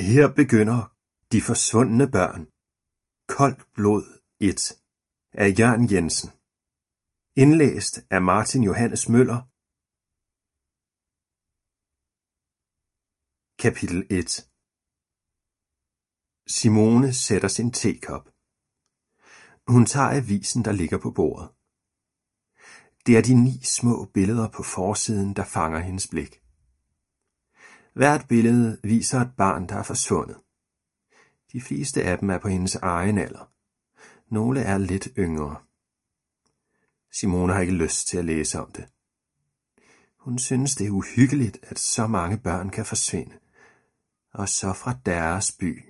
Her begynder De forsvundne børn. Koldt blod 1 af Jørgen Jensen. Indlæst af Martin Johannes Møller. Kapitel 1. Simone sætter sin tekop. Hun tager avisen, der ligger på bordet. Det er de 9 små billeder på forsiden, der fanger hendes blik. Hvert billede viser et barn, der er forsvundet. De fleste af dem er på hendes egen alder. Nogle er lidt yngre. Simone har ikke lyst til at læse om det. Hun synes, det er uhyggeligt, at så mange børn kan forsvinde. Og så fra deres by.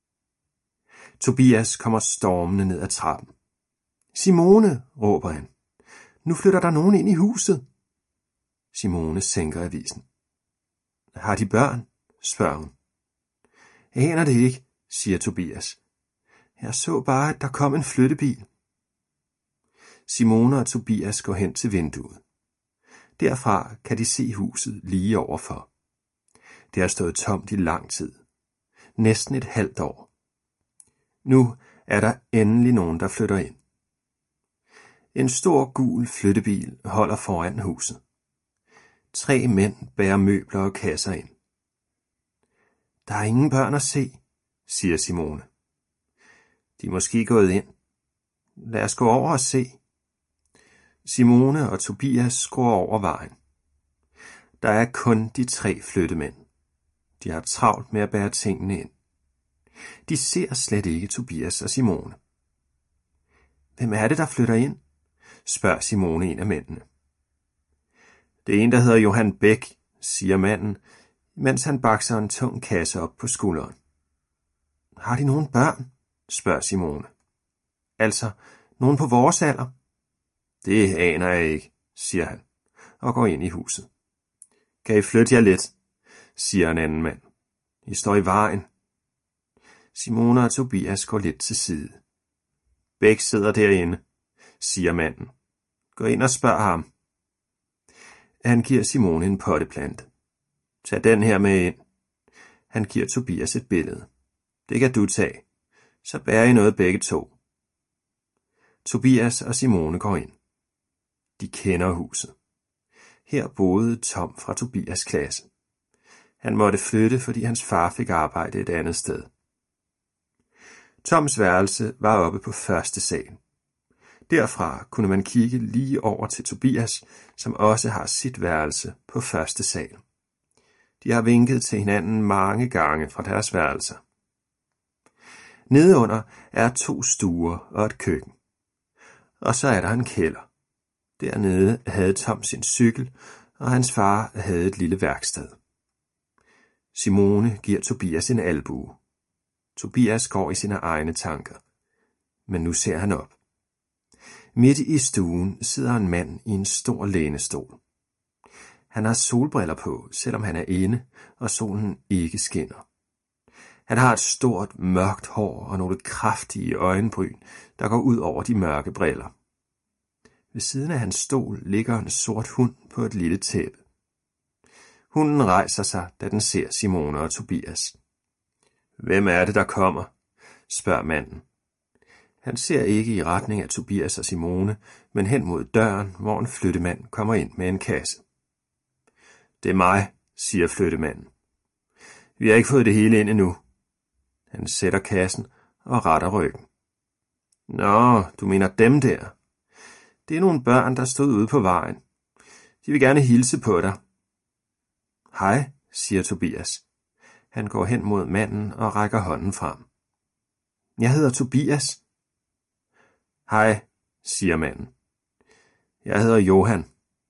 Tobias kommer stormende ned ad trappen. Simone, råber han. Nu flytter der nogen ind i huset. Simone sænker avisen. Har de børn? Spørger hun. Jeg aner det ikke, siger Tobias. Jeg så bare, at der kom en flyttebil. Simone og Tobias går hen til vinduet. Derfra kan de se huset lige overfor. Det har stået tomt i lang tid. Næsten et halvt år. Nu er der endelig nogen, der flytter ind. En stor gul flyttebil holder foran huset. 3 mænd bærer møbler og kasser ind. Der er ingen børn at se, siger Simone. De er måske gået ind. Lad os gå over og se. Simone og Tobias går over vejen. Der er kun de 3 flyttemænd. De har travlt med at bære tingene ind. De ser slet ikke Tobias og Simone. Hvem er det, der flytter ind? Spørger Simone en af mændene. Det er en, der hedder Johan Bæk, siger manden, mens han bakser en tung kasse op på skulderen. Har de nogen børn? Spørger Simone. Altså, nogen på vores alder? Det aner jeg ikke, siger han, og går ind i huset. Kan I flytte jer lidt, siger en anden mand. I står i vejen. Simone og Tobias går lidt til side. Bæk sidder derinde, siger manden. Gå ind og spørg ham. Han giver Simone en potteplante. Tag den her med ind. Han giver Tobias et billede. Det kan du tage. Så bærer I noget begge to. Tobias og Simone går ind. De kender huset. Her boede Tom fra Tobias' klasse. Han måtte flytte, fordi hans far fik arbejde et andet sted. Toms værelse var oppe på første sal. Derfra kunne man kigge lige over til Tobias, som også har sit værelse på første sal. De har vinket til hinanden mange gange fra deres værelser. Nedenunder er 2 stuer og et køkken. Og så er der en kælder. Dernede havde Tom sin cykel, og hans far havde et lille værksted. Simone giver Tobias en albue. Tobias går i sine egne tanker. Men nu ser han op. Midt i stuen sidder en mand i en stor lænestol. Han har solbriller på, selvom han er inde, og solen ikke skinner. Han har et stort, mørkt hår og nogle kraftige øjenbryn, der går ud over de mørke briller. Ved siden af hans stol ligger en sort hund på et lille tæppe. Hunden rejser sig, da den ser Simone og Tobias. Hvem er det, der kommer? Spørger manden. Han ser ikke i retning af Tobias og Simone, men hen mod døren, hvor en flyttemand kommer ind med en kasse. Det er mig, siger flyttemanden. Vi har ikke fået det hele ind endnu. Han sætter kassen og retter ryggen. Nå, du mener dem der. Det er nogle børn, der stod ude på vejen. De vil gerne hilse på dig. Hej, siger Tobias. Han går hen mod manden og rækker hånden frem. Jeg hedder Tobias. Hej, siger manden. Jeg hedder Johan.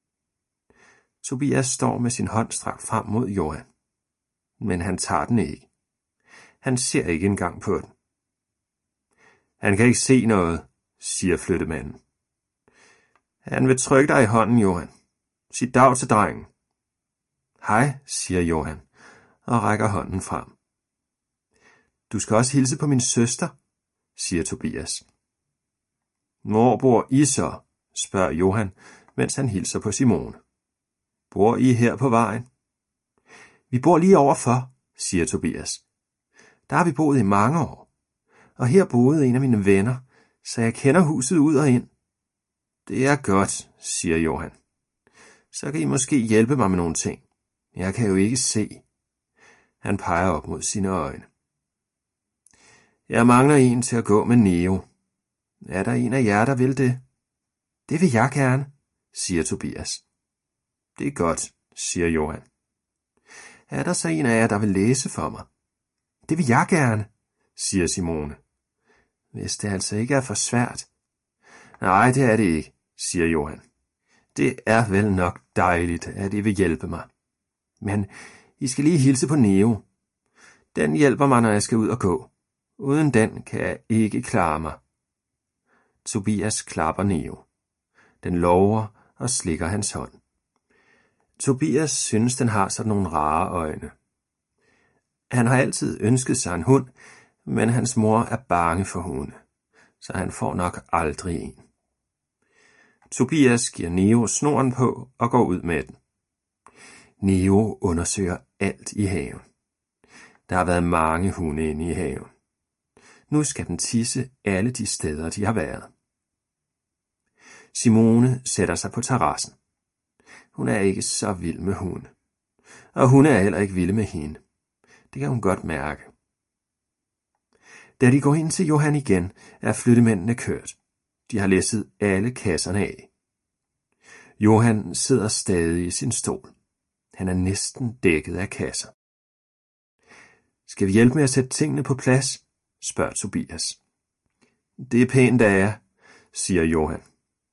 Tobias står med sin hånd strakt frem mod Johan. Men han tager den ikke. Han ser ikke engang på den. Han kan ikke se noget, siger flyttemanden. Han vil trykke dig i hånden, Johan. Sig dag til drengen. Hej, siger Johan og rækker hånden frem. Du skal også hilse på min søster, siger Tobias. Hvor bor I så? Spørger Johan, mens han hilser på Simone. Bor I her på vejen? Vi bor lige overfor, siger Tobias. Der har vi boet i mange år. Og her boede en af mine venner, så jeg kender huset ud og ind. Det er godt, siger Johan. Så kan I måske hjælpe mig med nogle ting. Jeg kan jo ikke se. Han peger op mod sine øjne. Jeg mangler en til at gå med Neo. Er der en af jer, der vil det? Det vil jeg gerne, siger Tobias. Det er godt, siger Johan. Er der så en af jer, der vil læse for mig? Det vil jeg gerne, siger Simone. Hvis det altså ikke er for svært. Nej, det er det ikke, siger Johan. Det er vel nok dejligt, at I vil hjælpe mig. Men I skal lige hilse på Neo. Den hjælper mig, når jeg skal ud og gå. Uden den kan jeg ikke klare mig. Tobias klapper Neo. Den lover og slikker hans hånd. Tobias synes, den har sådan nogle rare øjne. Han har altid ønsket sig en hund, men hans mor er bange for hunde, så han får nok aldrig en. Tobias giver Neo snoren på og går ud med den. Neo undersøger alt i haven. Der har været mange hunde inde i haven. Nu skal den tisse alle de steder, de har været. Simone sætter sig på terrassen. Hun er ikke så vild med hunde. Og hun er heller ikke vild med hende. Det kan hun godt mærke. Da de går ind til Johan igen, er flyttemændene kørt. De har læsset alle kasserne af. Johan sidder stadig i sin stol. Han er næsten dækket af kasser. Skal vi hjælpe med at sætte tingene på plads? Spørger Tobias. Det er pænt af jer, siger Johan.